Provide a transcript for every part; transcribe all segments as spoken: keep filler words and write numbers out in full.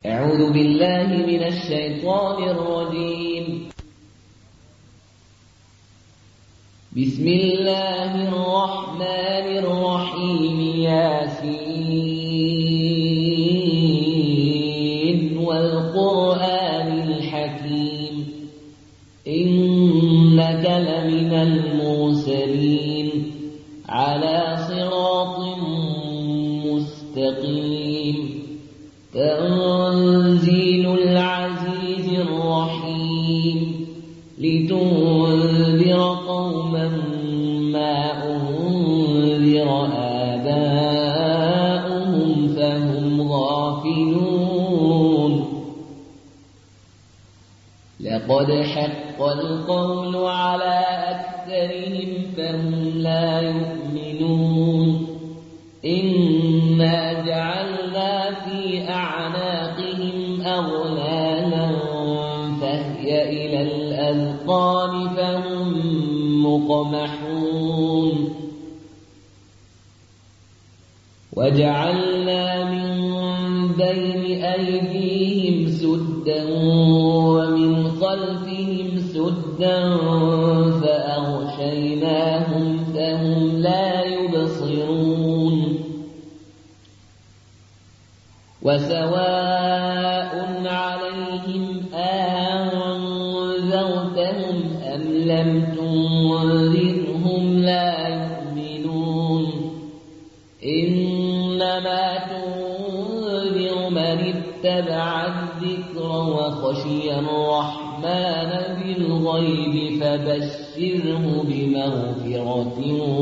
أعوذ بالله من الشيطان الرجيم. بسم الله الرحمن الرحيم. ياسين والقرآن الحكيم إنك لمن المرسلين على صراط مستقيم. تنزيل العزيز الرحيم لتنذر قوما ما أنذر آباؤهم فهم غافلون. لقد حق القول على أكثرهم فهم لا يؤمنون. إنا جعلنا في أعناقهم أغلالا فهي إلى الأذقان فهم مقمحون. وجعلنا من بين أيديهم سدا ومن خلفهم سدا فأغشيناهم فهم لا يبصرون. وسواء عليهم أنذرتهم أم لم تنذرهم لا يؤمنون. إنما تنذر من اتبع الذكر وخشي الرحمن بالغيب فبشره بمغفرة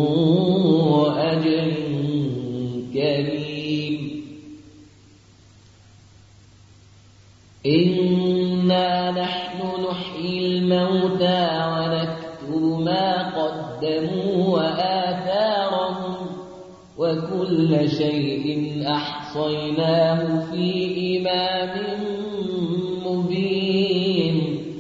وأجر كريم. إنا نحن نحيي الموتى ونكتب ما قدموا وآثارهم وكل شيء أحصيناه في إمام مبين.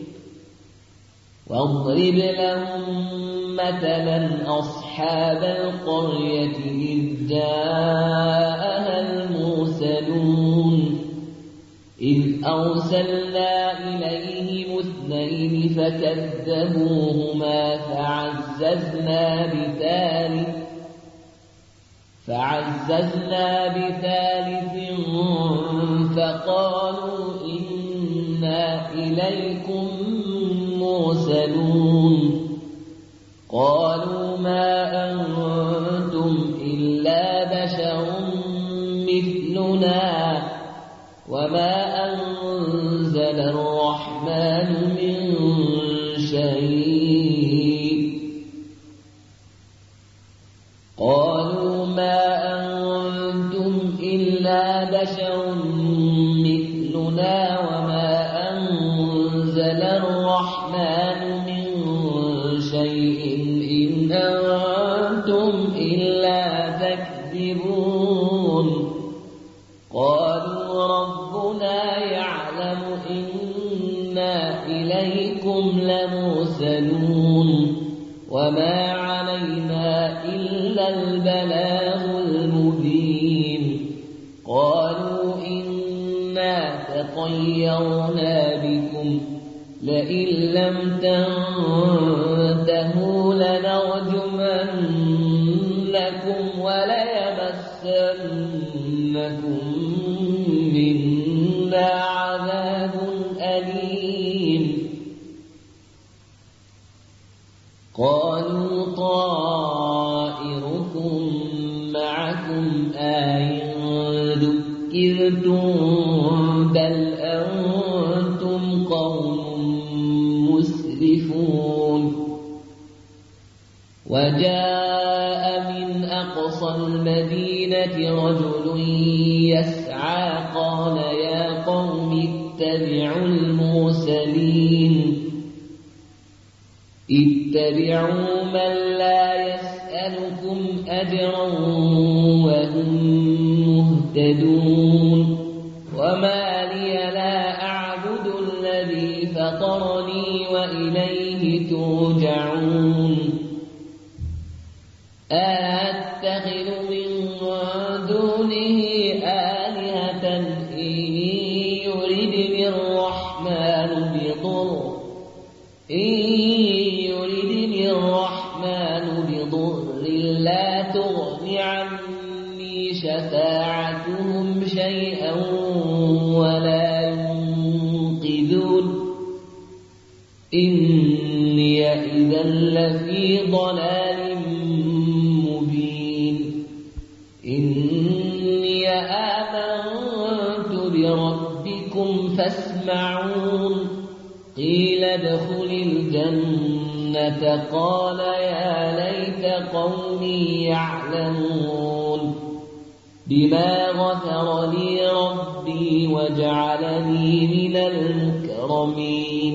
واضرب لهم مثلا أصحاب القرية إذ جاءها المرسلون إذ أرسلنا إليهم اثنين فكذبوهما فعززنا بثالث فعززنا بثالث فقالوا إنا إليكم مرسلون. قالوا ما أنتم إلا بشر مثلنا وما أنزل الرحمن من شيء. قالوا ما أنتم إلا بشر مثلنا وما أنزل الرحمن من شيء إن أنتم إلا تكذبون. قالوا ربنا يعلم إنا إليكم لمرسلون وما علينا إلا البلاغ المبين. قالوا إنا تطيرنا بكم لئن لم تنتهوا لنرجمنكم وليمسنكم منا عذاب أليم. قالوا طائركم معكم أئن ذكرتم بل أنتم قوم مسرفون. وجاء من أقصى المدينة رجل يسعى قال يا قوم اتبعوا المرسلين اتبعوا من لا يسألكم أجرا وهم مهتدون. وما لي لا أعبد الذي فطرني وإليه ترجعون. أتخذ من دونه آلهة إن يردني الرحمن بضر إن يردني الرحمن بضر لا تغن عني شفاعتهم شيئا ولا ينقذون إني إذا لفي ضلال مبين إني آمنت بربكم فاسمعون قيل ادخل الجنة قال يا ليت قومي يعلمون بما غفر لي ربي وجعلني من المكرمين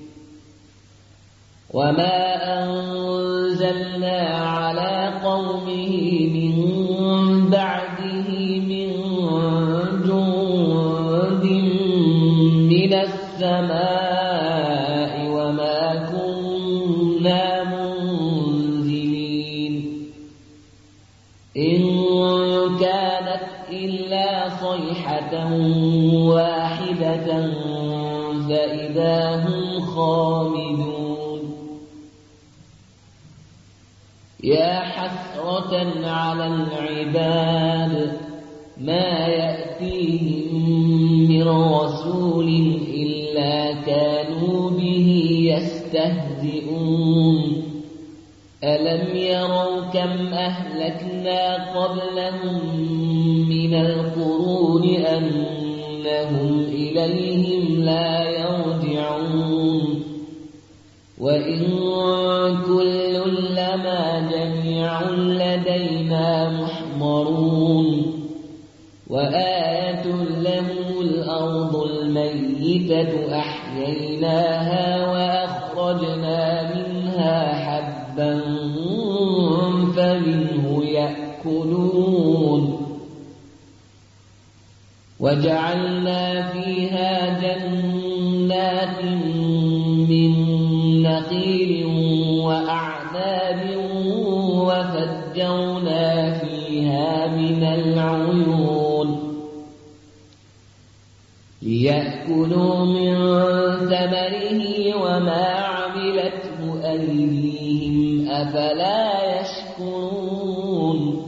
وما أنزلنا على قومه من بعده من جند من السماء وما كنا منزلين إن كانت إلا صيحة واحدة فإذا هم خامدون يا حسرة على العباد ما يأتيهم من رسول إلا كانوا به يستهزئون ألم يروا كم أهلكنا قبلهم من القرون أنهم إليهم لا يرجعون وإن كل لما جميع لدينا محضرون وآية لهم الأرض الميتة أحييناها وأخرجنا منها حبا فمنه يأكلون وجعلنا فيها جنات من نخيل وأعناب وفجرنا فيها من العيون ليأكلوا من ثمره وما عملته أيديهم أفلا يشكرون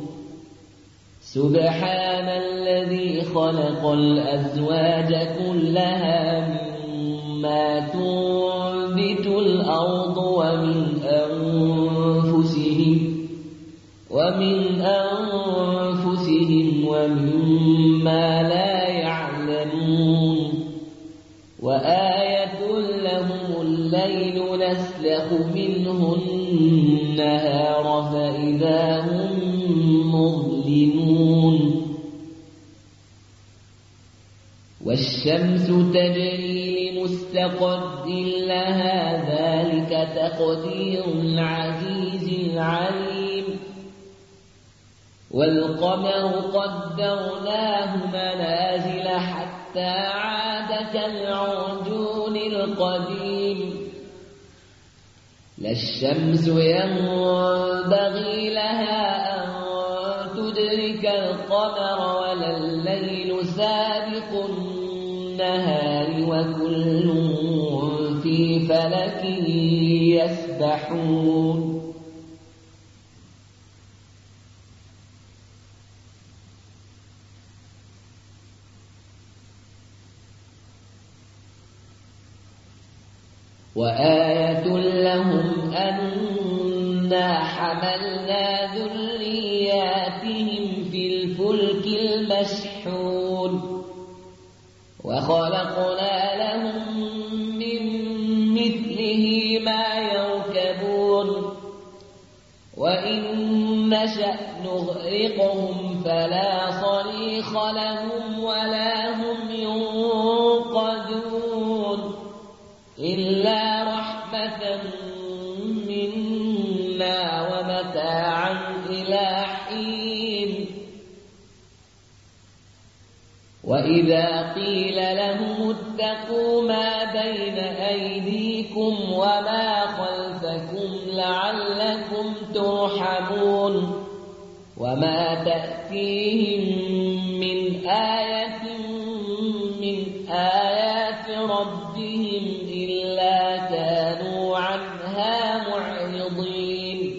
سبحان الذي خلق الأزواج كلها مما تنبت الأرض ومن أنفسهم ومن أنفسهم ومما لا يعلمون وآية لهم الليل نسلخ منه النهار فإذا هم مظلمون والشمس تجري لمستقر لها ذلك تقدير العزيز العليم والقمر قدرناه منازل حتى عاد كالعرجون القديم لا الشمس ينبغي لها أن تدرك القمر ولا الليل سابق النهار وكل في فلك يسبحون وآية لهم أنا حملنا ذرياتهم في الفلك المشحون وخلقنا لهم من مثله ما يركبون وإن نشأ نغرقهم فلا صريخ لهم ولا هم ينقذون إلا رحمة منا ومتاعا إلى حين وإذا قيل لهم اتقوا ما بين أيديكم وما خلفكم لعلكم ترحمون وما تأتيهم من آية من آية ربهم إلا كانوا عنها معرضين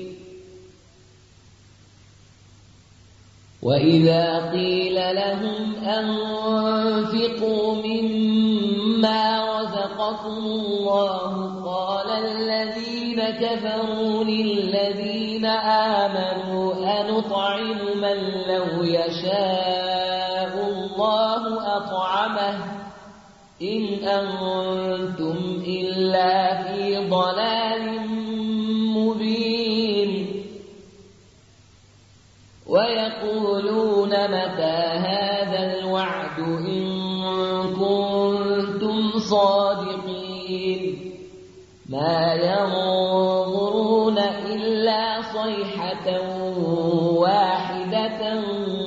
وإذا قيل لهم أنفقوا مما رزقكم الله قال الذين كفروا للذين آمنوا أنطعم من لو يشاء الله أطعمه إن أنتم إلا في ضلال مبين ويقولون متى هذا الوعد إن كنتم صادقين ما ينظرون إلا صيحة واحدة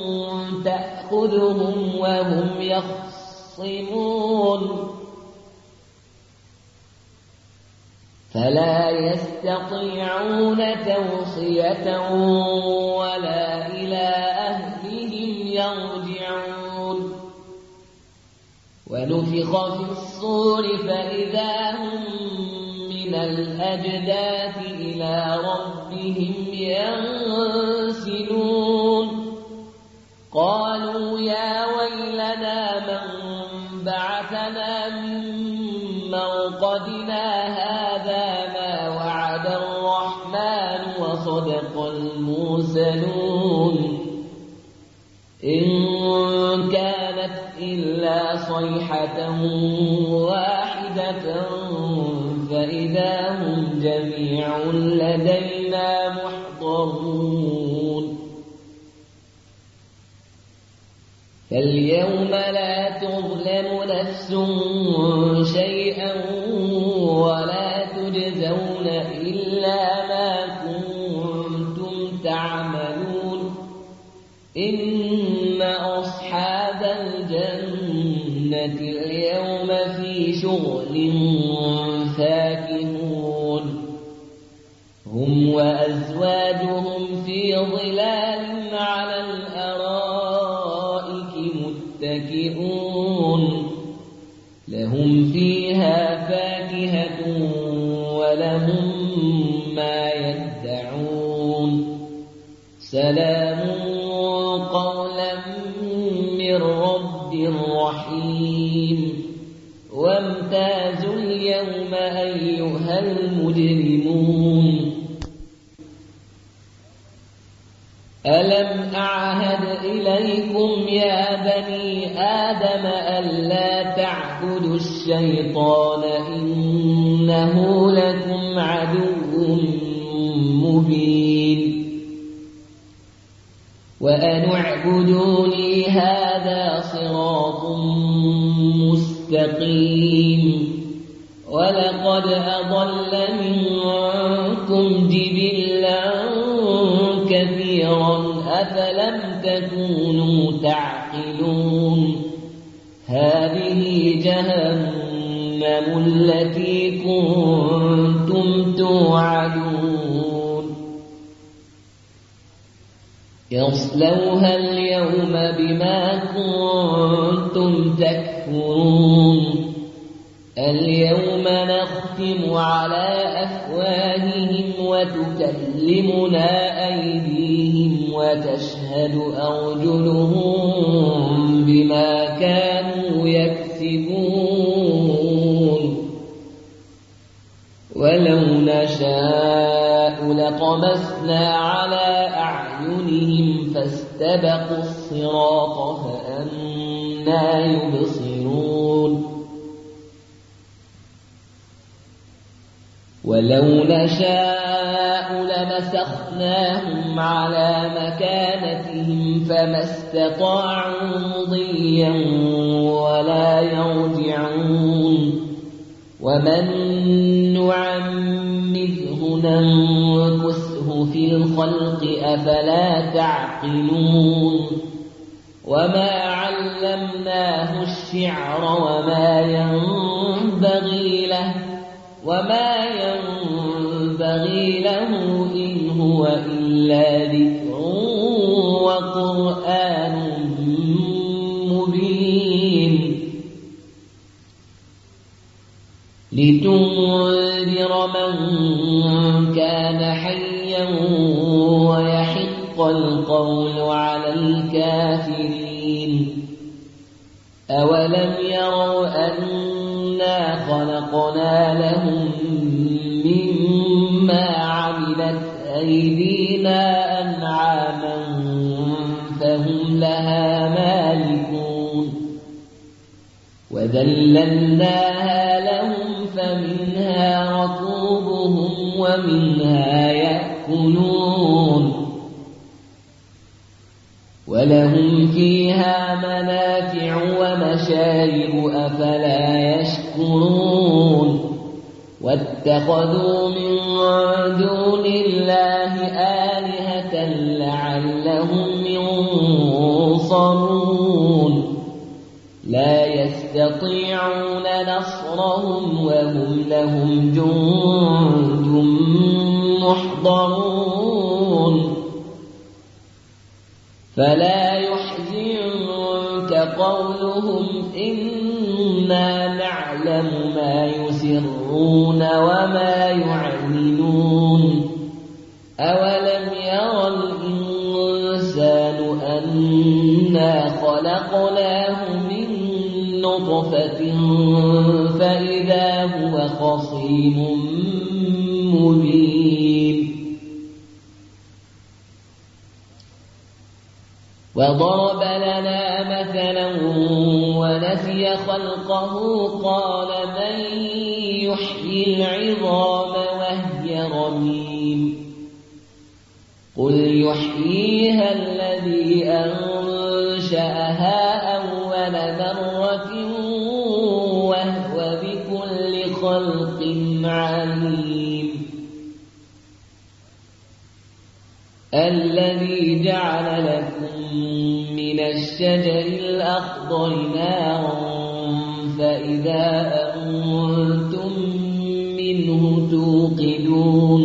تأخذهم وهم يخصمون فلا يستطيعون توصية ولا إلى أهلهم يرجعون ونفخ في الصور فإذا هم من الأجداث إلى ربهم ينسلون قالوا يا ويلنا من بعثنا من مرقدنا هذا ما وعد الرحمن وصدق المرسلون إن كانت إلا صيحة واحدة فإذا هم جميع لدينا محضرون فاليوم لا تظلم نفس شيئا ولا تجزون إلا ما كنتم تعملون إن أصحاب الجنة اليوم في شغل فاكهون هم وأزواجهم في ظلال على الأرائك متكئون لهم فيها فاكهة ولهم ما يدعون سلام قولا من رب رحيم وامتازوا اليوم أيها المجرمون ألم أعهد إليكم يا بني آدم ألا تعبدوا الشيطان إنه لكم عدو مبين وأن اعبدوني هذا صراط مستقيم ولقد أضل منكم جبلا كثيرا أفلم تكونوا تعقلون هذه جهنم التي كنتم توعدون يصلوها اليوم بما كنتم تكفرون اليوم نختم على أفواههم وتكلمنا أيديهم وتشهد أرجلهم بما كانوا يكسبون ولو نشاء لطمسنا على أعينهم فاستبقوا الصراط فأنى يبصرون ولو نشاء لمسخناهم على مكانتهم فما استطاعوا مضيا ولا يرجعون ومن نعمره ننكسه في الخلق أفلا تعقلون وما علمناه الشعر وما ينبغي له وما ينبغي له إن هو إلا ذكر وقرآن مبين لتنذر من كان حيا ويحق القول على الكافرين أولم يروا أنا خلقنا لهم مما عملت أيدينا أنعاما فهم لها مالكون وذللناها لهم فمنها ركوبهم ومنها يأكلون ولهم فيها منافع ومشارب أفلا يشكرون واتخذوا من دون الله آلهة لعلهم ينصرون لا يستطيعون نصرهم وهم لهم جند محضرون فلا يحزنك قولهم إنا نعلم ما يسرون وما يعلنون أولم يرى الإنسان أنا خلقناه من نطفة فإذا هو خصيم مبين وضرب لنا مثلا ونسي خلقه قال من يحيي العظام وهي رميم قل يحييها الذي أنشأها أول مرة وهو بكل خلق عليم الذي جعل لكم من الشجر الأخضر نارا فإذا أنتم منه توقدون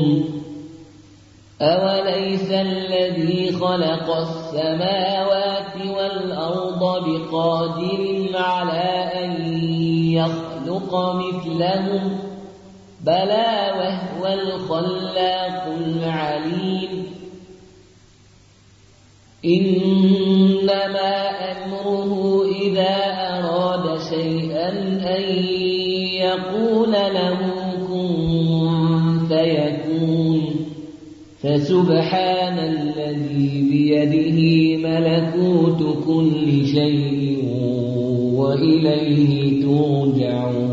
أوليس الذي خلق السماوات والأرض بقادر على أن يخلق مثلهم بلى وهو الخلاق العليم إنما أمره إذا أراد شيئا أن يقول له كن فيكون فسبحان الذي بيده ملكوت كل شيء وإليه ترجعون